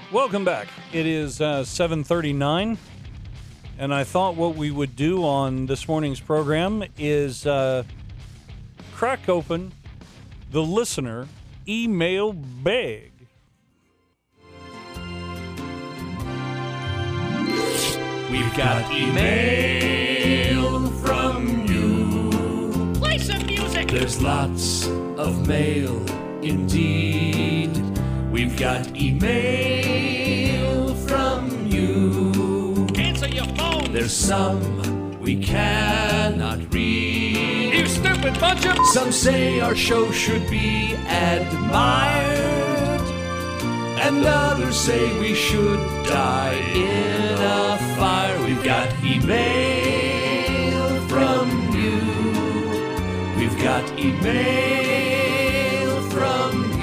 Welcome back. It is 7:39, and I thought what we would do on this morning's program is crack open the listener email bag. We've got email from you. Play some music. There's lots of mail indeed. We've got email from you. Answer your phone. There's some we cannot read. You stupid bunch of... Some say our show should be admired, and others say we should die in a fire. We've got email from you. We've got email from you.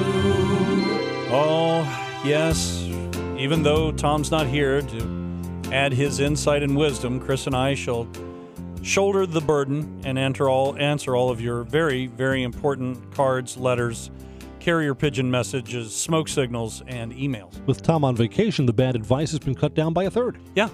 Oh, yes. Even though Tom's not here to add his insight and wisdom, Chris and I shall shoulder the burden and answer all of your very, very important cards, letters, carrier pigeon messages, smoke signals, and emails. With Tom on vacation, the bad advice has been cut down by a third. Yeah.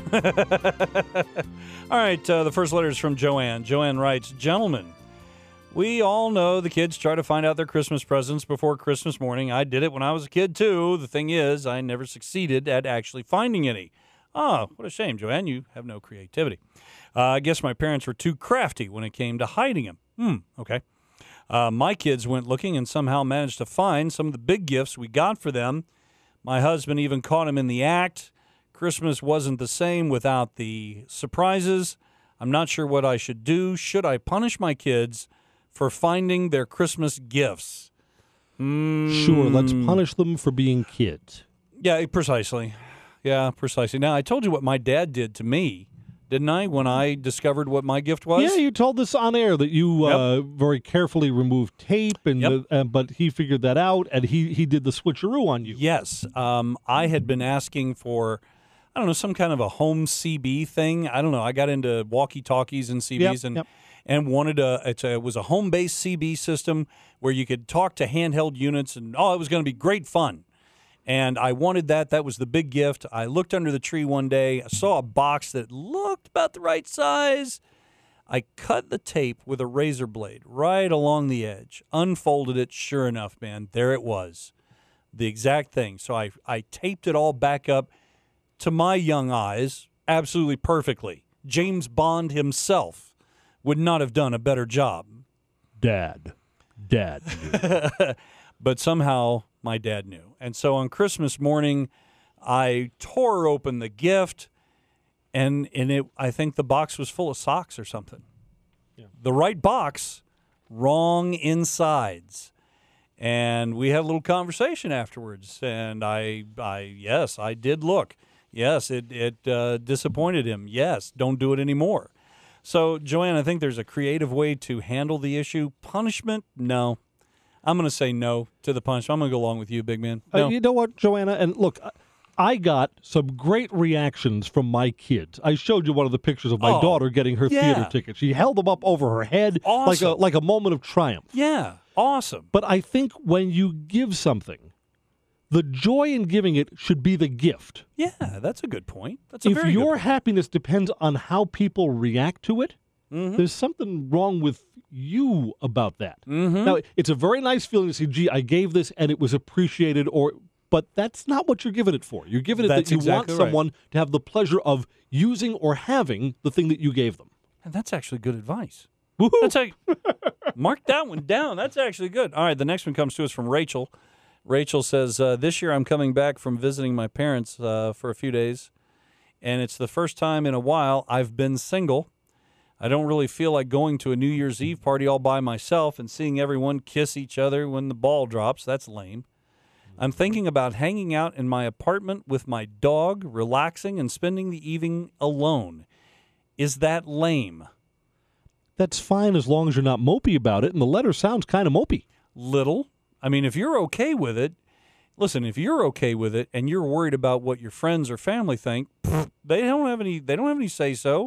All right, the first letter is from Joanne. Joanne writes, Gentlemen, we all know the kids try to find out their Christmas presents before Christmas morning. I did it when I was a kid, too. The thing is, I never succeeded at actually finding any. Oh, what a shame, Joanne. You have no creativity. I guess my parents were too crafty when it came to hiding them. Okay. My kids went looking and somehow managed to find some of the big gifts we got for them. My husband even caught him in the act. Christmas wasn't the same without the surprises. I'm not sure what I should do. Should I punish my kids for finding their Christmas gifts? Sure, let's punish them for being kids. Yeah, precisely. Yeah, precisely. Now, I told you what my dad did to me, didn't I, when I discovered what my gift was? Yeah, you told us on air that you very carefully removed tape, and but he figured that out, and he did the switcheroo on you. Yes. I had been asking for, I don't know, some kind of a home CB thing. I don't know. I got into walkie-talkies and CBs and wanted it was a home-based CB system where you could talk to handheld units, and, it was going to be great fun. And I wanted that. That was the big gift. I looked under the tree one day. I saw a box that looked about the right size. I cut the tape with a razor blade right along the edge, unfolded it. Sure enough, man, there it was. The exact thing. So I taped it all back up to my young eyes absolutely perfectly. James Bond himself would not have done a better job. Dad. But somehow my dad knew. And so on Christmas morning, I tore open the gift, and I think the box was full of socks or something. Yeah. The right box, wrong insides. And we had a little conversation afterwards, and I did look. Yes, it disappointed him. Yes, don't do it anymore. So, Joanne, I think there's a creative way to handle the issue. Punishment? No. I'm going to say no to the punishment. I'm going to go along with you, big man. No. You know what, Joanna? And look, I got some great reactions from my kids. I showed you one of the pictures of my daughter getting her theater ticket. She held them up over her head like a moment of triumph. Yeah, awesome. But I think when you give something, the joy in giving it should be the gift. Yeah, that's a good point. That's a very good point. If your happiness depends on how people react to it, there's something wrong with you about that. Now, it's a very nice feeling to say, gee, I gave this and it was appreciated, but that's not what you're giving it for. You're giving it that you want someone to have the pleasure of using or having the thing that you gave them. And that's actually good advice. Woohoo! Mark that one down. That's actually good. All right, the next one comes to us from Rachel. Rachel says, this year I'm coming back from visiting my parents for a few days, and it's the first time in a while I've been single. I don't really feel like going to a New Year's Eve party all by myself and seeing everyone kiss each other when the ball drops. That's lame. I'm thinking about hanging out in my apartment with my dog, relaxing, and spending the evening alone. Is that lame? That's fine as long as you're not mopey about it, and the letter sounds kind of mopey. Little. I mean, if you're okay with it, listen, if you're okay with it and you're worried about what your friends or family think, they don't have any say so.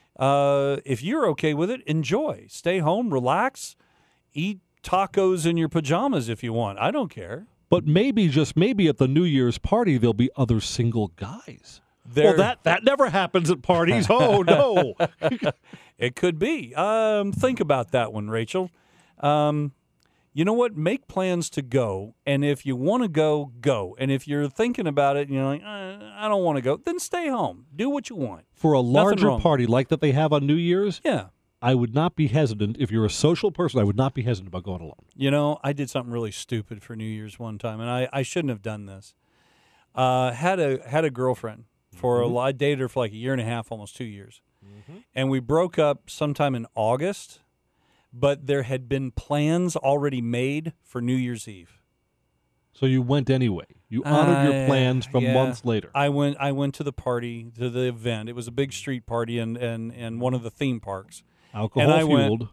If you're okay with it, enjoy. Stay home, relax, eat tacos in your pajamas if you want. I don't care. But maybe, just maybe, at the New Year's party, there'll be other single guys. Well, that never happens at parties. Oh, no. It could be. Think about that one, Rachel. You know what? Make plans to go, and if you want to go, go. And if you're thinking about it and you're like, I don't want to go, then stay home. Do what you want. For a larger party like that they have on New Year's, yeah, I would not be hesitant. If you're a social person, I would not be hesitant about going alone. You know, I did something really stupid for New Year's one time, and I shouldn't have done this. Had a girlfriend for I dated her for like a year and a half, almost 2 years. And we broke up sometime in August. But there had been plans already made for New Year's Eve. So you went anyway. You honored your plans from months later. I went to the party, to the event. It was a big street party in one of the theme parks. Alcohol fueled.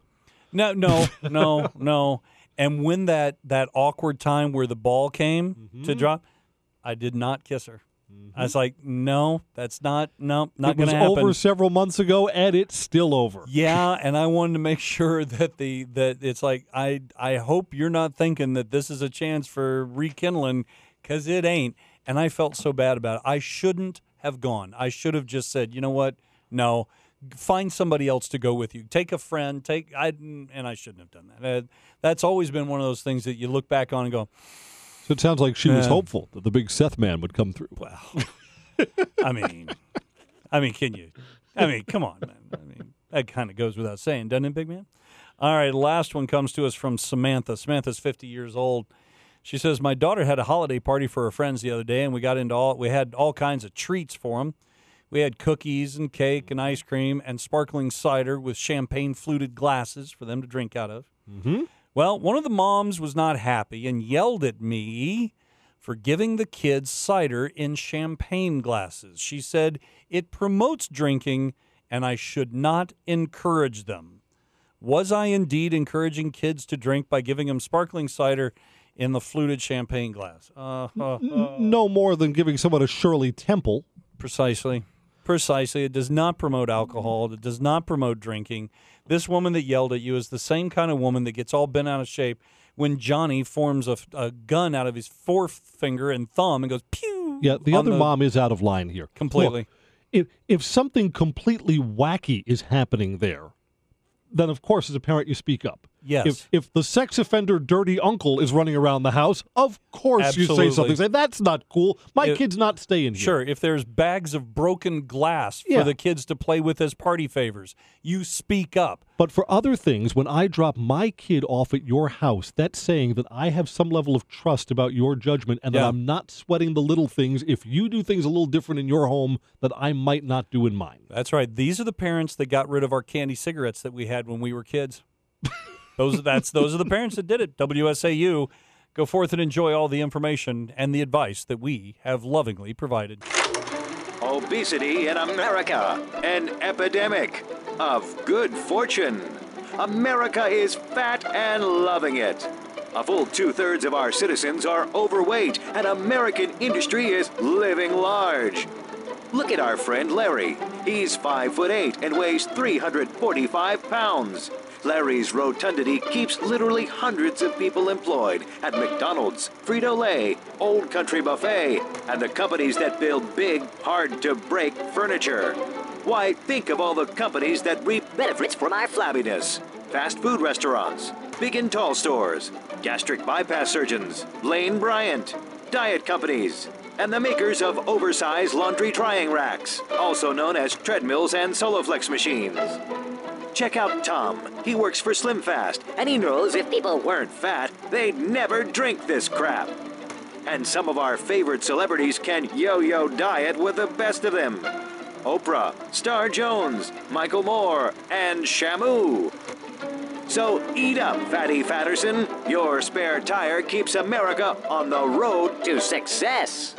No. And when that awkward time where the ball came to drop, I did not kiss her. I was like, no, that's not going to happen. It was over several months ago, and it's still over. Yeah, and I wanted to make sure that it's like, I hope you're not thinking that this is a chance for rekindling, because it ain't. And I felt so bad about it. I shouldn't have gone. I should have just said, you know what? No, find somebody else to go with you. Take a friend. And I shouldn't have done that. That's always been one of those things that you look back on and go, so it sounds like she was hopeful that the big Seth man would come through. Well, I mean, can you? I mean, come on, man. I mean, that kind of goes without saying, doesn't it, big man? All right, last one comes to us from Samantha. Samantha's 50 years old. She says, my daughter had a holiday party for her friends the other day, and we had all kinds of treats for them. We had cookies and cake and ice cream and sparkling cider with champagne fluted glasses for them to drink out of. Mm-hmm. Well, one of the moms was not happy and yelled at me for giving the kids cider in champagne glasses. She said it promotes drinking and I should not encourage them. Was I indeed encouraging kids to drink by giving them sparkling cider in the fluted champagne glass? No more than giving someone a Shirley Temple. Precisely. It does not promote alcohol. It does not promote drinking. This woman that yelled at you is the same kind of woman that gets all bent out of shape when Johnny forms a gun out of his forefinger and thumb and goes, pew! Yeah, the other mom is out of line here. Completely. Look, if something completely wacky is happening there, then of course as a parent you speak up. Yes. If the sex offender dirty uncle is running around the house, of course you say something. Say, that's not cool. My kid's not staying here. Sure, if there's bags of broken glass for the kids to play with as party favors, you speak up. But for other things, when I drop my kid off at your house, that's saying that I have some level of trust about your judgment and that I'm not sweating the little things if you do things a little different in your home that I might not do in mine. That's right. These are the parents that got rid of our candy cigarettes that we had when we were kids. Those are the parents that did it. WSAU, go forth and enjoy all the information and the advice that we have lovingly provided. Obesity in America, an epidemic of good fortune. America is fat and loving it. A full 2/3 of our citizens are overweight, and American industry is living large. Look at our friend Larry. He's 5'8" and weighs 345 pounds. Larry's rotundity keeps literally hundreds of people employed at McDonald's, Frito-Lay, Old Country Buffet, and the companies that build big, hard-to-break furniture. Why, think of all the companies that reap benefits from our flabbiness. Fast food restaurants, big and tall stores, gastric bypass surgeons, Lane Bryant, diet companies, and the makers of oversized laundry drying racks, also known as treadmills and Soloflex machines. Check out Tom. He works for SlimFast, and he knows if people weren't fat, they'd never drink this crap. And some of our favorite celebrities can yo-yo diet with the best of them. Oprah, Star Jones, Michael Moore, and Shamu. So eat up, Fatty Fatterson. Your spare tire keeps America on the road to success.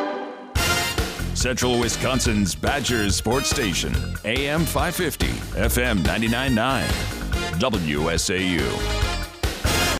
Central Wisconsin's Badgers Sports Station, AM 550, FM 99.9, WSAU.